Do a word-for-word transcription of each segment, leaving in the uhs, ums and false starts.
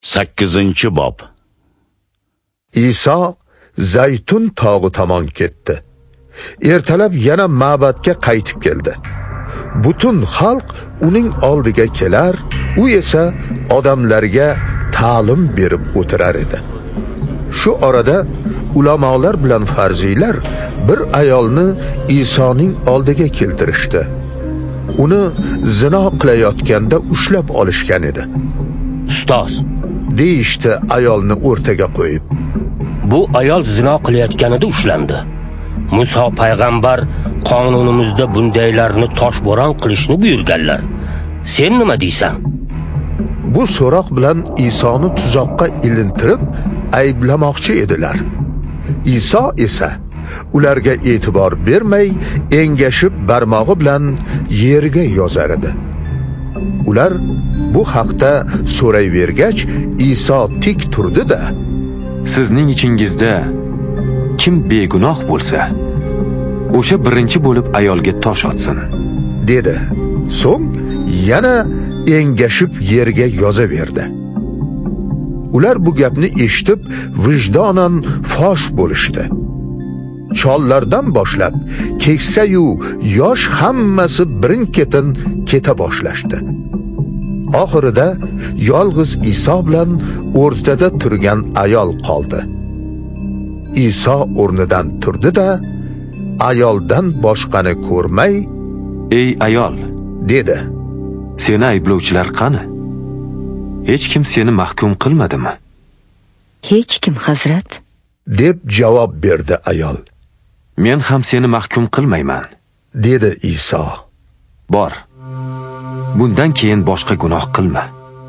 sakkizinchi bob. Iso Zaytun tog'i tomon ketdi. Ertalab yana ma'batga qaytib keldi. Butun xalq uning oldiga kelar, u esa odamlarga ta'lim berib o'tirar edi. Shu orada ulamolar bilan farziylar bir ayolni Isoning oldiga keltirishdi. Uni zino qilayotganda ushlab olishgan edi. Ustoz, deyishdi ayolni o'rtaga qo'yib. Bu ayol zino qilayotganida ushlandi. Muso payg'ambar qonunimizda bundaylarni toshbo'ron qilishni buyurganlar. Sen nima deysan? Bu so'roq bilan Isoni tuzoqqa ilintirib ayblamoqchi edilar. Iso esa ularga e'tibor bermay, engashib barmog'i bilan yerga yozar edi. Ular bu haqda so'rayvergach, Iso tik turdi-da, sizning ichingizda kim begunoh bo'lsa, o'sha birinchi bo'lib ayolga tosh otsin, dedi. So'ng yana engashib yerga yozaverdi. Ular bu gapni eshitib vijdonan fosh bo'lishdi. Chollardan boshlab keksa-yu yosh hammasi birin-ketin keta boshlashdi. Oxirida yolg'iz Iso bilan o'rtada turgan ayol qoldi. Iso o'rnidan turdi-da, ayoldan boshqani ko'rmay, "Ey ayol", dedi. "Seni ayblovchilar qani? Hech kim seni mahkum qilmadimi?" "Hech kim, hazrat", deb javob berdi ayol. "Men ham seni mahkum qilmayman", dedi Iso. "Bor. Bundan keyin boshqa gunoh qilma."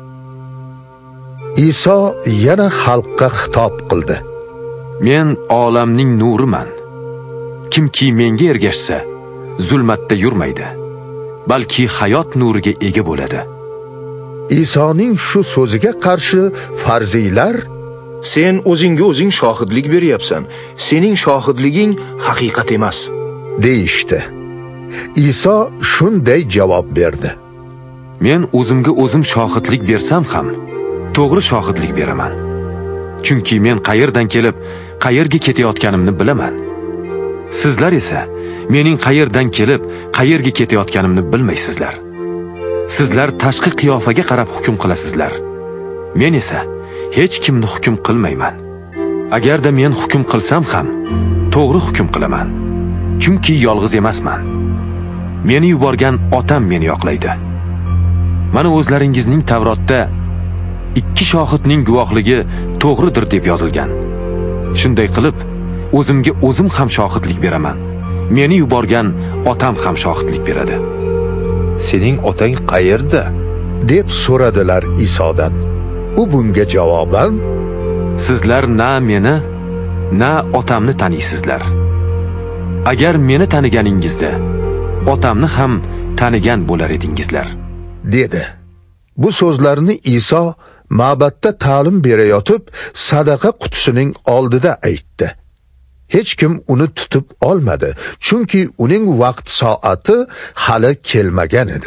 Iso yana xalqqa xitob qildi. "Men olamning nuriman. Kimki menga ergashsa, zulmatda yurmaydi, balki hayot nuriga ega bo'ladi." Isoning shu so'ziga qarshi farziylar, "Sen o'zingga o'zing shohidlik beryapsan. Sening shohidliging haqiqat emas", deyishdi. Iso shunday javob berdi: "Men o'zimga o'zim shohidlik bersam ham, to'g'ri shohidlik beraman. Chunki men qayerdan kelib, qayerga ketayotganimni bilaman. Sizlar esa mening qayerdan kelib, qayerga ketayotganimni bilmaysizlar. Sizlar tashqi qiyofaga qarab hukm qilasizlar. Men esa hech kimni hukm qilmayman. Agarda men hukm qilsam ham, to'g'ri hukm qilaman. Chunki yolg'iz emasman. Meni yuborgan otam meni yoqlaydi. Mana o'zlaringizning Tavrotda ikki shohidning guvohligi to'g'ridir deb yozilgan. Shunday qilib, o'zimga o'zim ham shohidlik beraman. Meni yuborgan otam ham shohidlik beradi." "Sening otang qayerda?" deb so'radilar Isodan. U bunga javoban, "Sizlar na meni, na otamni taniysizlar. Agar meni taniganingizda, otamni ham tanigan bo'lar edingizlar", dedi. Bu so'zlarni Iso ma'batda ta'lim berayotib, sadaqa qutisining oldida aytdi. Hech kim uni tutib olmadi, chunki uning vaqt soati hali kelmagan edi.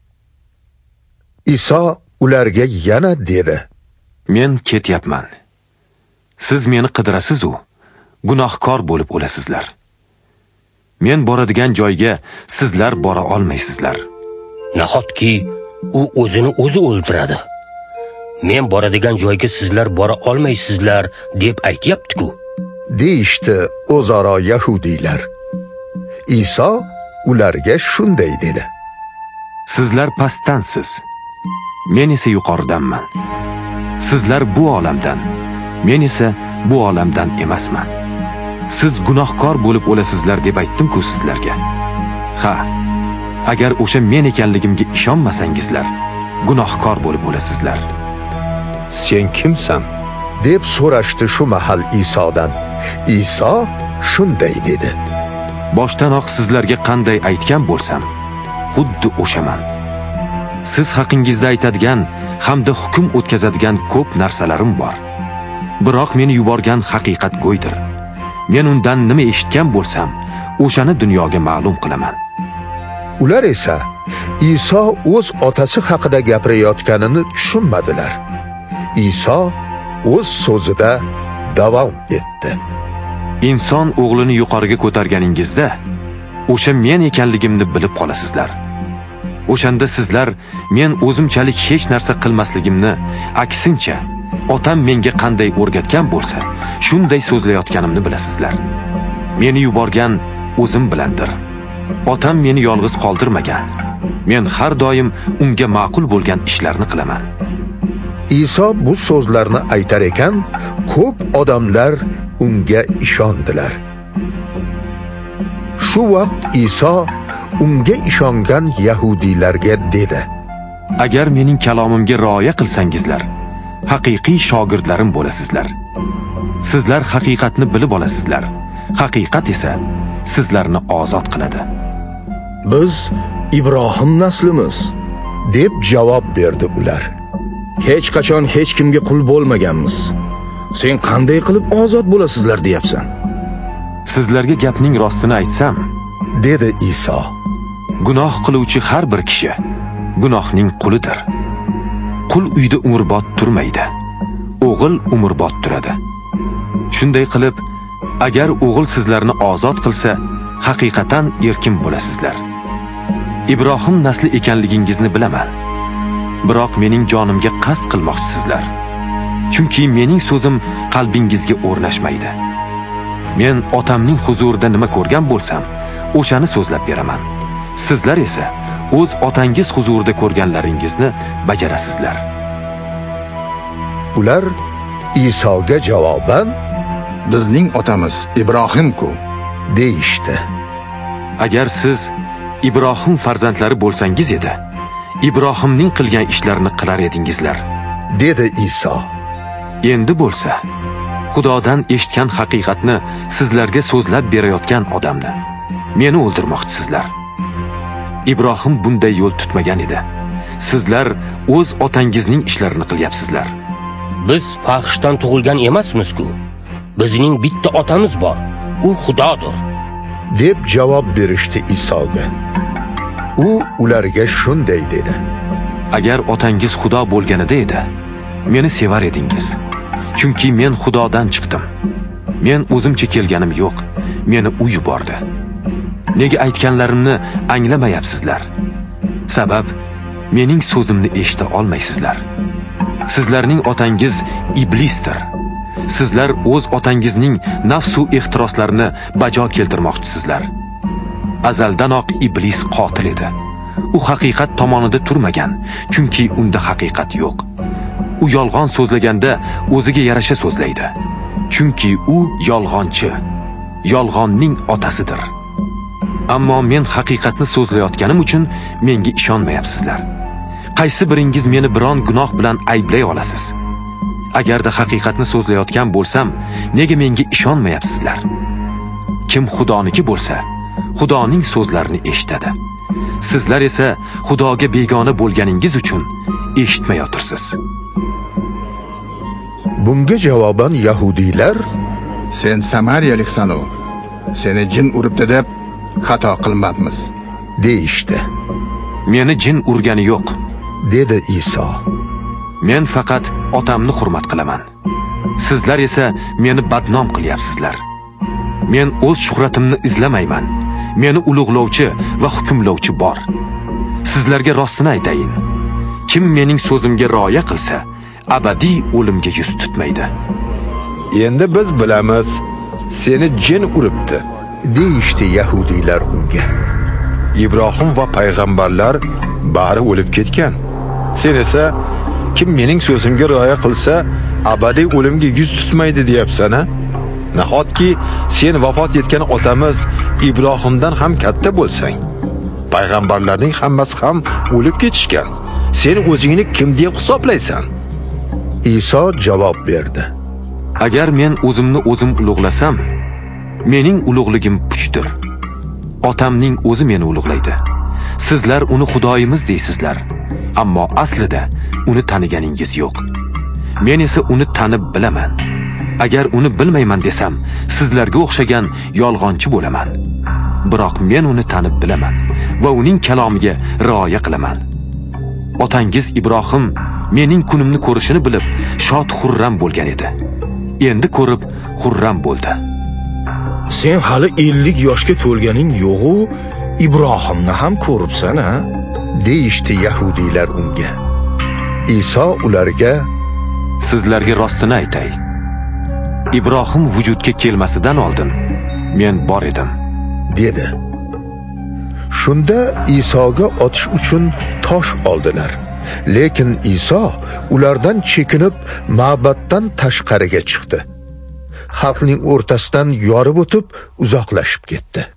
Iso ularga yana dedi: "Men ketyapman. Siz meni qidirasiz-u, gunohkor bo'lib o'lasizlar. Men boradigan joyga sizlar bora olmaysizlar." Nahotki u o'zini o'zi o'ldiradi. Men boradigan joyga sizlar bora olmaysizlar deb aytayapti-ku, deyishdi o'zaro yahudiylar. Iso ularga shunday dedi: "Sizlar pastdansiz, men esa yuqoridanman. Sizlar bu olamdan, men esa bu olamdan emasman. Siz gunohkor bo'lib o'lasizlar deb aytdim-ku sizlarga. Ha, agar o'sha men ekanligimga ishonmasangizlar, gunohkor bo'lib o'lasizlar." "Sen kimsan?" deb so'rashdi shu mahal Isodan. Iso shunday dedi: "Boshdanoq sizlarga qanday aytgan bo'lsam, xuddi o'shaman. Siz haqingizda aytadigan hamda hukm o'tkazadigan ko'p narsalarim bor. Biroq meni yuborgan haqiqat go'ydir. Men undan nima eshitgan bo'lsam, o'shani dunyoga ma'lum qilaman." Ular esa Iso o'z otasi haqida gapirayotganini tushunmadilar. Iso o'z so'zida davom etdi. Inson o'g'lini yuqoriga ko'targaningizda, o'sha men ekanligimni bilib qolasizlar. O'shanda sizlar men o'zimchalik hech narsa qilmasligimni, aksincha, otam menga qanday o'rgatgan bo'lsa, shunday so'zlayotganimni bilasizlar. Meni yuborgan o'zim bilandir. Otam meni yolg'iz qoldirmagan. Men har doim unga ma'qul bo'lgan ishlarni qilaman. Iso bu so'zlarni aytar ekan, ko'p odamlar unga ishondilar. Shu vaqt Iso unga ishongan yahudiylarga dedi: Agar mening kalomimga rioya qilsangizlar, haqiqiy shogirdlarim bo'lasizlar. Sizlar haqiqatni bilib olasizlar. Haqiqat esa sizlarni ozod qiladi. Biz Ibrohim naslimiz, deb javob berdi ular. Hech qachon hech kimga qul bo'lmaganmiz. Sen qanday qilib ozod bo'lasizlar deyapsan? Sizlarga gapning rostini aytsam, dedi Iso, gunoh qiluvchi har bir kishi gunohning qulidir. Qul uyda umrbod turmaydi. O'g'il umrbod turadi. Shunday qilib, agar o'g'il sizlarni ozod qilsa, haqiqatan erkin bo'lasizlar. Ibrohim nasli ekanligingizni bilaman. Biroq mening jonimga qasd qilmoqchisizlar. Chunki mening so'zim qalbingizga o'rnashmaydi. Men otamning huzurida nima ko'rgan bo'lsam, o'shani so'zlab beraman. Sizlar esa o'z otangiz huzurida ko'rganlaringizni bajarasizlar. Ular Isoga javoban: Bizning otamiz Ibrohim-ku, deyishdi. Agar siz Ibrohim farzandlari bo'lsangiz edi, Ibrohimning qilgan ishlarini qilar edingizlar, dedi Iso. Endi bo'lsa, Xudodan eshitgan haqiqatni sizlarga so'zlab berayotgan odamni meni o'ldirmoqchisizlar. Ibrohim bunday yo'l tutmagan edi. Sizlar o'z otangizning ishlarini qilyapsizlar. Biz fahshdan tug'ilgan emasmiz-ku. Bizning bitta otamiz bor. U Xudodir, deb javob berishdi Isoga. U ularga shunday dedi: Agar otangiz Xudo bo'lganida edi, meni sevar edingiz. Chunki men Xudodan chiqdim. Men o'zimcha kelganim yo'q, meni u yubordi. Nega aytganlarimni anglamayapsizlar? Sabab, mening so'zimni eshita olmaysizlar. Sizlarning otangiz iblisdir. Sizlar o'z otangizning nafsu ehtiroslarini bajo keltirmoqchisizlar. Azaldanoq iblis qotil edi. U haqiqat tomonida turmagan, chunki unda haqiqat yo'q. U yolg'on so'zlaganda o'ziga yarasha so'zlaydi. Chunki u yolg'onchi, yolg'onning otasidir. Ammo men haqiqatni so'zlayotganim uchun menga ishonmayapsizlar. Qaysi biringiz meni biron gunoh bilan ayblay olasiz? Agarda haqiqatni so'zlayotgan bo'lsam, nega menga ishonmayapsizlar? Kim Xudoniki bo'lsa, Xudoning so'zlarini eshitadi. Sizlar esa Xudoga begona bo'lganingiz uchun eshitmayotirsiz. Bunga javoban yahudiylar: Sen Samariyaliksan-u, seni jin uribdi deb xato qilmabmiz, deyishdi. Meni jin urgani yo'q, dedi Iso. Men faqat otamni hurmat qilaman. Sizlar esa meni badnom qilyapsizlar. Men o'z shuhratimni izlamayman. Meni ulug'lovchi va hukmlovchi bor. Sizlarga rostini aytayin. Kim mening so'zimga rioya qilsa, abadiy o'limga yuz tutmaydi. Endi biz bilamiz, seni jin uribdi, deyishdi yahudiylar unga. Ibrohim va payg'ambarlar bari o'lib ketgan. Sen esa kim mening so'zimga rioya qilsa, abadiy o'limga yuz tutmaydi deyapsan-a? Nahotki sen vafot etgan otamiz Ibrohimdan ham katta bo'lsang, payg'ambarlarning hammasi ham o'lib ketishgan. Sen o'zingni kim deb hisoblaysan? Iso javob berdi: Agar men o'zimni o'zim ulug'lasam, mening ulug'ligim puchdir. Otamning o'zi meni ulug'laydi. Sizlar uni Xudoyimiz deysizlar, ammo aslida uni taniganingiz yo'q. Men esa uni tanib bilaman. Agar uni bilmayman desam, sizlarga o'xshagan yolg'onchi bo'laman. Biroq men uni tanib bilaman va uning kalomiga rioya qilaman. otangiz Ibrohim mening kunimni ko'rishini bilib shod xurram bo'lgan edi. Endi ko'rib xurram bo'ldi. Sen hali ellik yoshga to'lganing yo'q-u, Ibrohimni ham ko'ribsan-a? deyishdi yahudiylar unga. Iso ularga: Sizlarga rostini aytay. Ibrohim vujudga kelmasidan oldin men bor edim, dedi. Shunda Isoga otish uchun tosh oldilar. Lekin Iso ulardan chekinib ma'batdan tashqariga chiqdi. Xalqning o'rtasidan yorib o'tib uzoqlashib ketdi.